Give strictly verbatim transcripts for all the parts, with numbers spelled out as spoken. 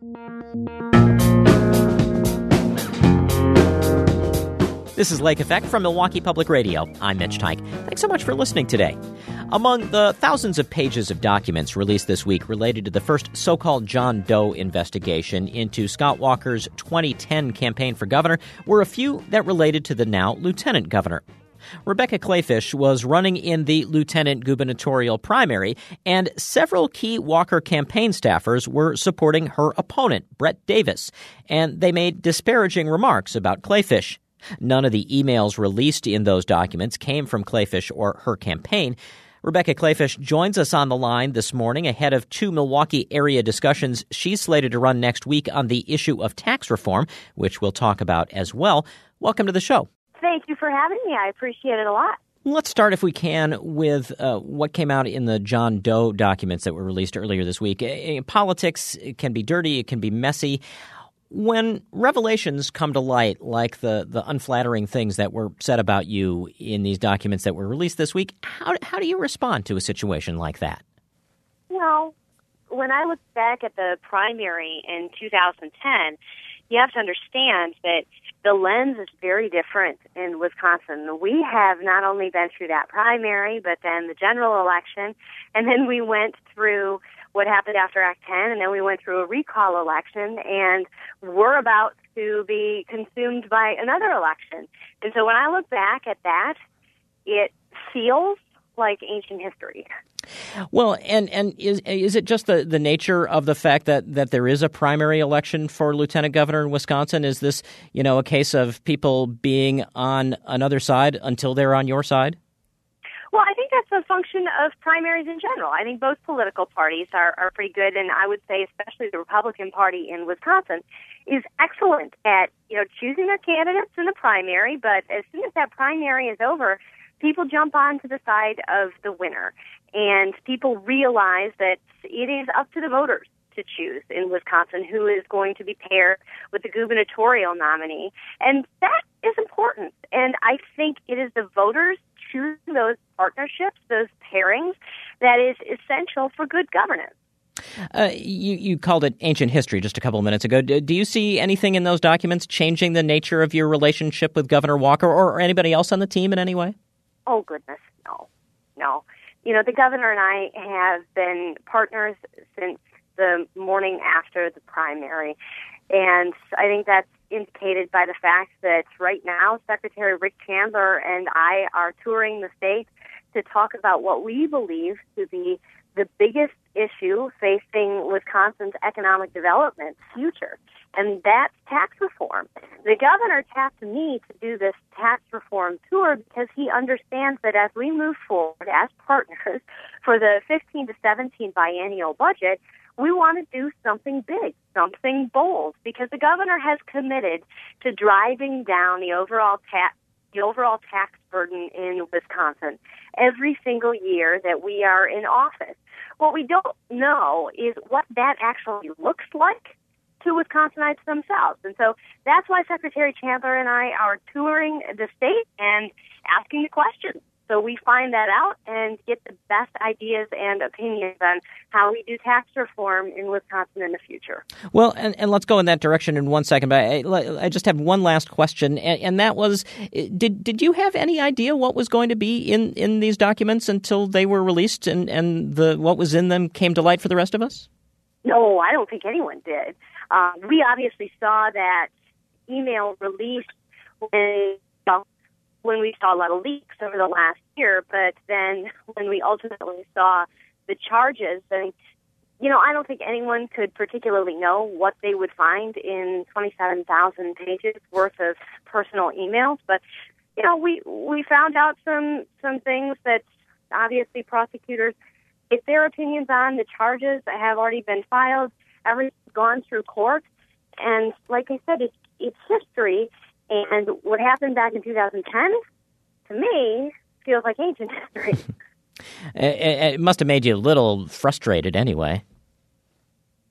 This is Lake Effect from Milwaukee Public Radio. I'm Mitch Teich. Thanks so much for listening today. Among the thousands of pages of documents released this week related to the first so-called John Doe investigation into Scott Walker's twenty ten campaign for governor were a few that related to the now lieutenant governor. Rebecca Kleefisch was running in the lieutenant gubernatorial primary, and several key Walker campaign staffers were supporting her opponent, Brett Davis, and they made disparaging remarks about Kleefisch. None of the emails released in those documents came from Kleefisch or her campaign. Rebecca Kleefisch joins us on the line this morning ahead of two Milwaukee area discussions she's slated to run next week on the issue of tax reform, which we'll talk about as well. Welcome to the show. Thank you for having me. I appreciate it a lot. Let's start, if we can, with uh, what came out in the John Doe documents that were released earlier this week. Uh, politics can be dirty. It can be messy. When revelations come to light, like the, the unflattering things that were said about you in these documents that were released this week, how how do you respond to a situation like that? Well, when I look back at the primary in two thousand ten, you have to understand that the lens is very different in Wisconsin. We have not only been through that primary, but then the general election, and then we went through what happened after Act ten, and then we went through a recall election, and we're about to be consumed by another election. And so when I look back at that, it feels like ancient history. Well, and, and is is it just the, the nature of the fact that, that there is a primary election for lieutenant governor in Wisconsin? Is this, you know, a case of people being on another side until they're on your side? Well, I think that's a function of primaries in general. I think both political parties are, are pretty good, and I would say especially the Republican Party in Wisconsin is excellent at, you know, choosing their candidates in the primary, but as soon as that primary is over, people jump on to the side of the winner, and people realize that it is up to the voters to choose in Wisconsin who is going to be paired with the gubernatorial nominee, and that is important, and I think it is the voters choosing those partnerships, those pairings, that is essential for good governance. Uh, you, you called it ancient history just a couple of minutes ago. Do, do you see anything in those documents changing the nature of your relationship with Governor Walker or, or anybody else on the team in any way? Oh, goodness, no. No. You know, the governor and I have been partners since the morning after the primary, and I think that's indicated by the fact that right now Secretary Rick Chandler and I are touring the state to talk about what we believe to be the biggest issue facing Wisconsin's economic development future, and that's tax reform. The governor tapped me to do this tax reform tour because he understands that as we move forward as partners for the fifteen to seventeen biennial budget, we want to do something big, something bold, because the governor has committed to driving down the overall tax the overall tax burden in Wisconsin every single year that we are in office. What we don't know is what that actually looks like to Wisconsinites themselves. And so that's why Secretary Chandler and I are touring the state and asking the questions, so we find that out and get the best ideas and opinions on how we do tax reform in Wisconsin in the future. Well, and, and let's go in that direction in one second, but I, I just have one last question, and, and that was, did did you have any idea what was going to be in, in these documents until they were released and, and the what was in them came to light for the rest of us? No, I don't think anyone did. Uh, we obviously saw that email released when when we saw a lot of leaks over the last year, but then when we ultimately saw the charges, and, you know, I don't think anyone could particularly know what they would find in twenty-seven thousand pages worth of personal emails, but, you know, we, we found out some, some things that obviously prosecutors, if their opinions on the charges that have already been filed, everything's gone through court, and like I said, it's, it's history. And what happened back in two thousand ten, to me, feels like ancient history. It must have made you a little frustrated anyway.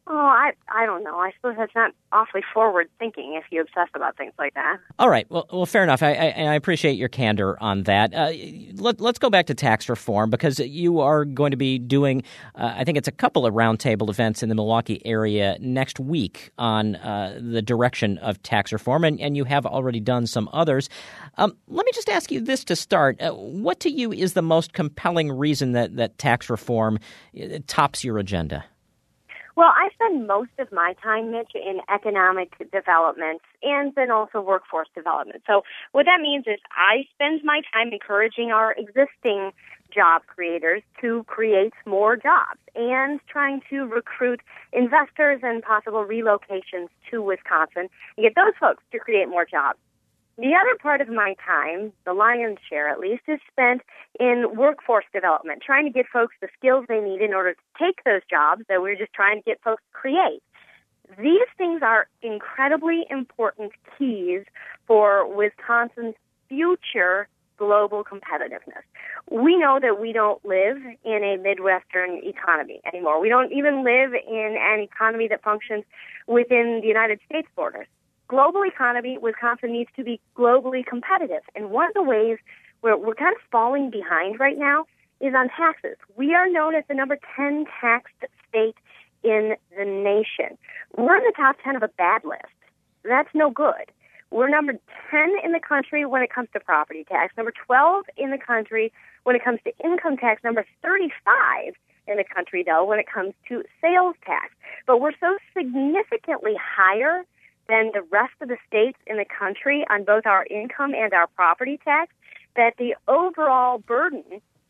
Oh, I I don't know. I suppose that's not awfully forward thinking if you obsess about things like that. All right. Well, well, fair enough. I, I, I appreciate your candor on that. Uh, let, let's go back to tax reform because you are going to be doing, uh, I think it's a couple of roundtable events in the Milwaukee area next week on uh, the direction of tax reform, and, and you have already done some others. Um, let me just ask you this to start. Uh, what to you is the most compelling reason that, that tax reform uh, tops your agenda? Well, I spend most of my time, Mitch, in economic development and then also workforce development. So what that means is I spend my time encouraging our existing job creators to create more jobs and trying to recruit investors and possible relocations to Wisconsin and get those folks to create more jobs. The other part of my time, the lion's share at least, is spent in workforce development, trying to get folks the skills they need in order to take those jobs that we're just trying to get folks to create. These things are incredibly important keys for Wisconsin's future global competitiveness. We know that we don't live in a Midwestern economy anymore. We don't even live in an economy that functions within the United States borders. Global economy, Wisconsin needs to be globally competitive. And one of the ways where we're kind of falling behind right now is on taxes. We are known as the number ten taxed state in the nation. We're in the top ten of a bad list. That's no good. We're number ten in the country when it comes to property tax, number twelve in the country when it comes to income tax, number thirty-five in the country, though, when it comes to sales tax. But we're so significantly higher than the rest of the states in the country on both our income and our property tax, that the overall burden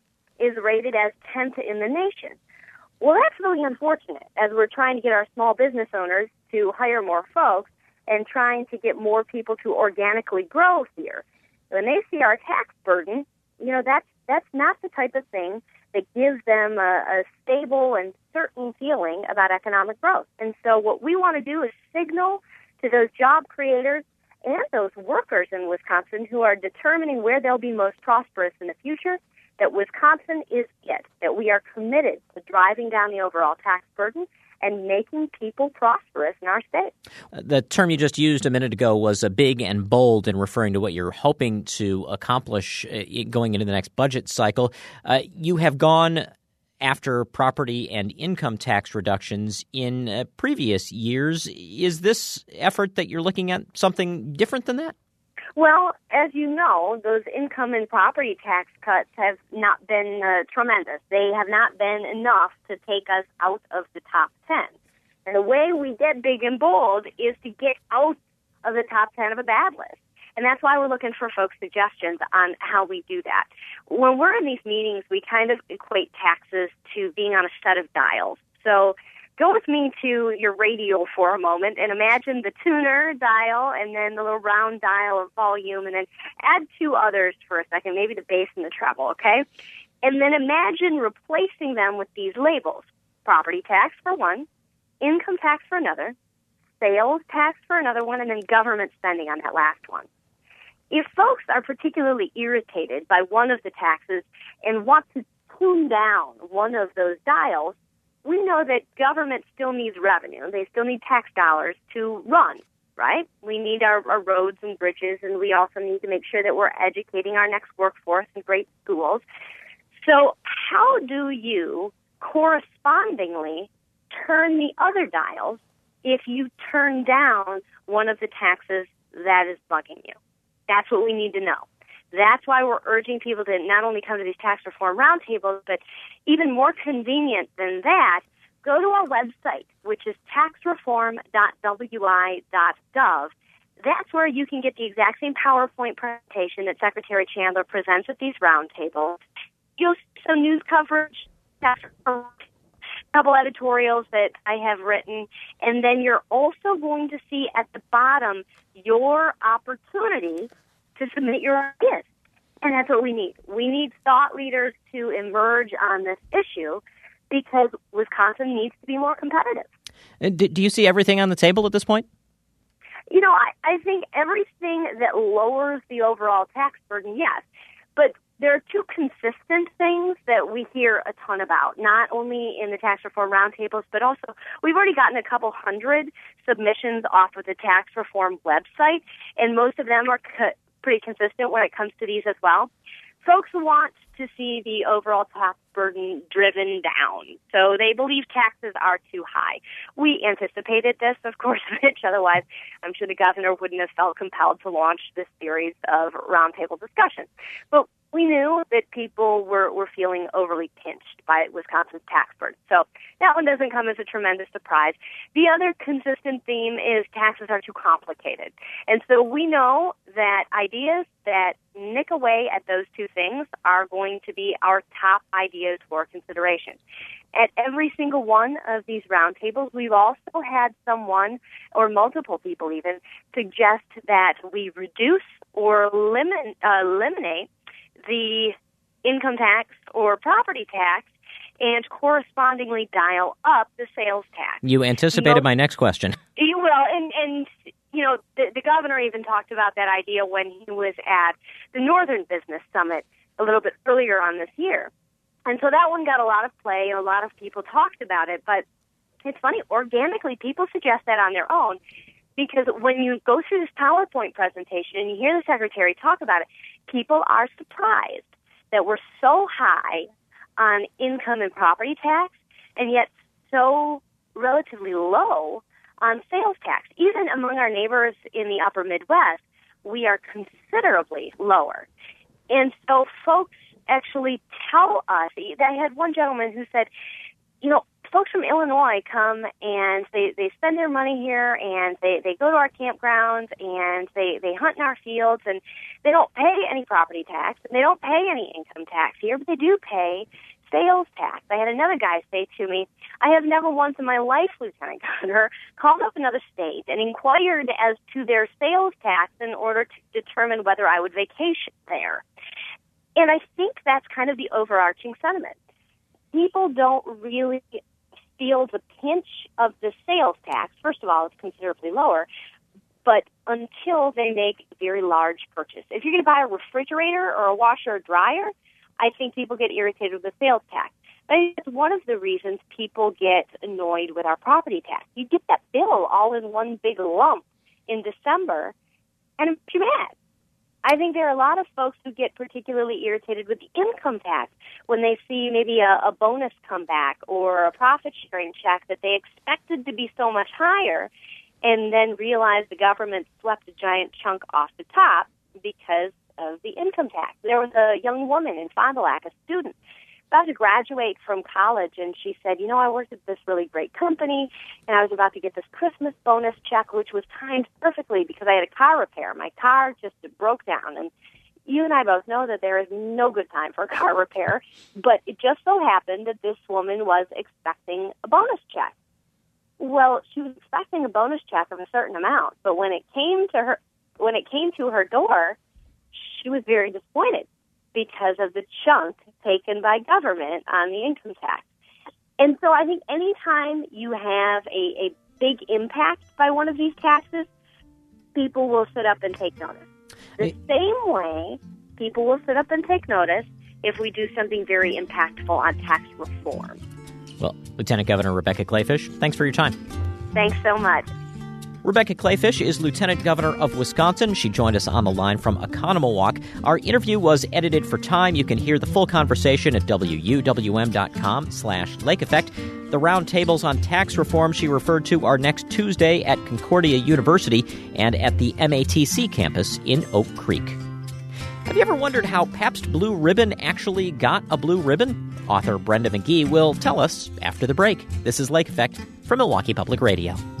is rated as tenth in the nation. Well, that's really unfortunate as we're trying to get our small business owners to hire more folks and trying to get more people to organically grow here. When they see our tax burden, you know, that's, that's not the type of thing that gives them a, a stable and certain feeling about economic growth. And so what we want to do is signal to those job creators and those workers in Wisconsin who are determining where they'll be most prosperous in the future, that Wisconsin is it, that we are committed to driving down the overall tax burden and making people prosperous in our state. The term you just used a minute ago was uh, big and bold in referring to what you're hoping to accomplish uh, going into the next budget cycle. Uh, you have gone after property and income tax reductions in uh, previous years. Is this effort that you're looking at something different than that? Well, as you know, those income and property tax cuts have not been uh, tremendous. They have not been enough to take us out of the top ten. And the way we get big and bold is to get out of the top ten of a bad list. And that's why we're looking for folks' suggestions on how we do that. When we're in these meetings, we kind of equate taxes to being on a set of dials. So go with me to your radio for a moment and imagine the tuner dial and then the little round dial of volume, and then add two others for a second, maybe the bass and the treble, okay? And then imagine replacing them with these labels: property tax for one, income tax for another, sales tax for another one, and then government spending on that last one. If folks are particularly irritated by one of the taxes and want to tune down one of those dials, we know that government still needs revenue. They still need tax dollars to run, right? We need our, our roads and bridges, and we also need to make sure that we're educating our next workforce in great schools. So how do you correspondingly turn the other dials if you turn down one of the taxes that is bugging you? That's what we need to know. That's why we're urging people to not only come to these tax reform roundtables, but even more convenient than that, go to our website, which is tax reform dot w i dot gov. That's where you can get the exact same PowerPoint presentation that Secretary Chandler presents at these roundtables. You'll see some news coverage, a couple editorials that I have written, and then you're also going to see at the bottom your opportunity to submit your ideas. And that's what we need. We need thought leaders to emerge on this issue because Wisconsin needs to be more competitive. Do, do you see everything on the table at this point? You know, I, I think everything that lowers the overall tax burden, yes. But there are two consistent things that we hear a ton about, not only in the tax reform roundtables, but also we've already gotten a couple hundred submissions off of the tax reform website, and most of them are co- pretty consistent when it comes to these as well. Folks want to see the overall tax burden driven down. So they believe taxes are too high. We anticipated this, of course, Mitch. Otherwise, I'm sure the governor wouldn't have felt compelled to launch this series of roundtable discussions. But we knew that people were, were feeling overly pinched by Wisconsin's tax burden. So that one doesn't come as a tremendous surprise. The other consistent theme is taxes are too complicated. And so we know that ideas that nick away at those two things are going to be our top ideas for consideration. At every single one of these roundtables, we've also had someone, or multiple people even, suggest that we reduce or limit, uh, eliminate the income tax or property tax and correspondingly dial up the sales tax. You anticipated you know, my next question. You will, and, and you know, the, the governor even talked about that idea when he was at the Northern Business Summit a little bit earlier on this year. And so that one got a lot of play, and a lot of people talked about it. But it's funny, organically, people suggest that on their own, because when you go through this PowerPoint presentation and you hear the secretary talk about it, people are surprised that we're so high on income and property tax and yet so relatively low on sales tax. Even among our neighbors in the upper Midwest, we are considerably lower. And so folks actually tell us, I had one gentleman who said, you know, folks from Illinois come and they, they spend their money here and they, they go to our campgrounds and they, they hunt in our fields and they don't pay any property tax and they don't pay any income tax here, but they do pay sales tax. I had another guy say to me, I have never once in my life, Lieutenant Governor, called up another state and inquired as to their sales tax in order to determine whether I would vacation there. And I think that's kind of the overarching sentiment. People don't really feel the pinch of the sales tax. First of all, it's considerably lower, but until they make a very large purchase. If you're going to buy a refrigerator or a washer or dryer, I think people get irritated with the sales tax. I think it's one of the reasons people get annoyed with our property tax. You get that bill all in one big lump in December, and it makes you mad. I think there are a lot of folks who get particularly irritated with the income tax when they see maybe a, a bonus come back or a profit-sharing check that they expected to be so much higher and then realize the government swept a giant chunk off the top because of the income tax. There was a young woman in Fond du Lac, a student, about to graduate from college, and she said, you know, I worked at this really great company, and I was about to get this Christmas bonus check, which was timed perfectly because I had a car repair. My car just broke down, and you and I both know that there is no good time for a car repair, but it just so happened that this woman was expecting a bonus check. Well, she was expecting a bonus check of a certain amount, but when it came to her, when it came to her door, she was very disappointed because of the chunk taken by government on the income tax. And so I think anytime you have a, a big impact by one of these taxes, people will sit up and take notice. The same way people will sit up and take notice if we do something very impactful on tax reform. Well, Lieutenant Governor Rebecca Kleefisch, thanks for your time. Thanks so much. Rebecca Kleefisch is Lieutenant Governor of Wisconsin. She joined us on the line from Oconomowoc. Our interview was edited for time. You can hear the full conversation at W U W M dot com slash Lake Effect. The roundtables on tax reform she referred to are next Tuesday at Concordia University and at the M A T C campus in Oak Creek. Have you ever wondered how Pabst Blue Ribbon actually got a blue ribbon? Author Brenda McGee will tell us after the break. This is Lake Effect from Milwaukee Public Radio.